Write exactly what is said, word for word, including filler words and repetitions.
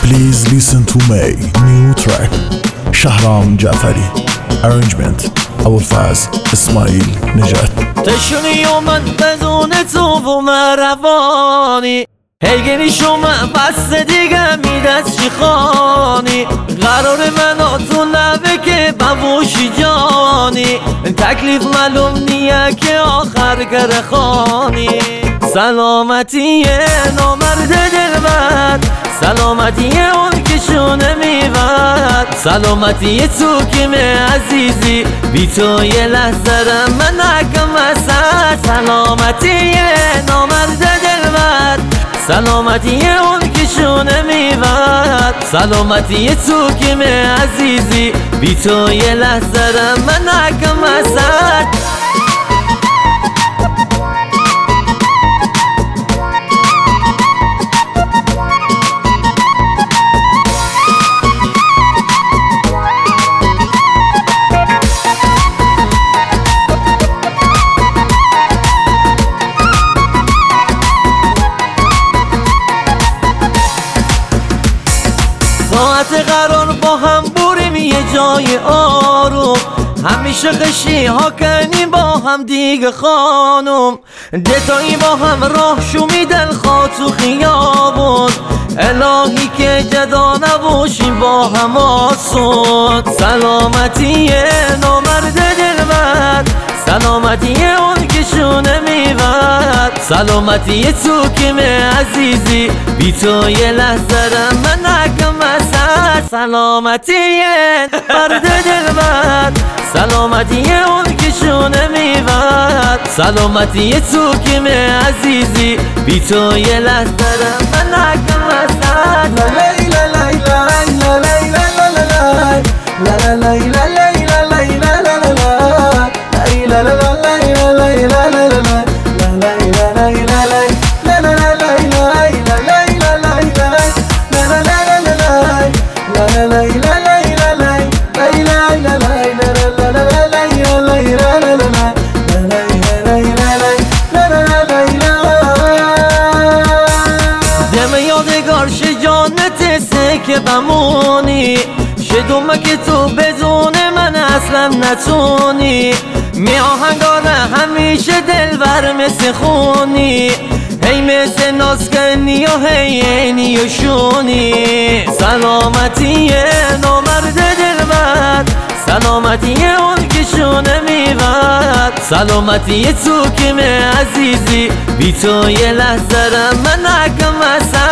Please listen to my new track شهرام جعفری. Arrangement ابوالفضل اسماعیل نجات. تشونی و من بدون تو و مروانی هیگنی شما بس دیگه میدست چی خانی قرار من تو لبه که ببوشی جانی تکلیف معلوم نیه که آخر گر خانی سلامتی نامرد دلبر سلامتی اون که شونه میبر سلامتی تو که عزیزی بی تو یه لحظه را من نکم وسط سلامتی نامرد دلبر سلامتی اون که شونه میبر سلامتی تو که عزیزی بی تو یه لحظه را من نکم وسط ساعت قرار با هم بریم یه جای آروم همیشه خشی ها کنیم با هم دیگه خانم دتایی با هم راه شومی دل خواه تو خیابون الهی که جدا نباشیم با هم آسون سلامتی نامرد دلبر سلامتی اون که شونه میبر سلامتی تو که عزیزی بی تو یه لحظه را من نکم وسط سلامتی مرد دلبر سلامتی اون که شونه میبر سلامتی تو که عزیزی بی تو یه لحظه را من نکم وسط لا لا لا لا لا لا لا لا که بمونی شدومه که تو بدون من اصلا نتونی می آهنگاره همیشه دلبر مثل خونی هی مثل نازکنی و هی اینی و شونی سلامتی نامرد دلبر سلامتی اون که شونه میبر سلامتی تو که عزیزی بی تو یه لحظه را من نکم وسط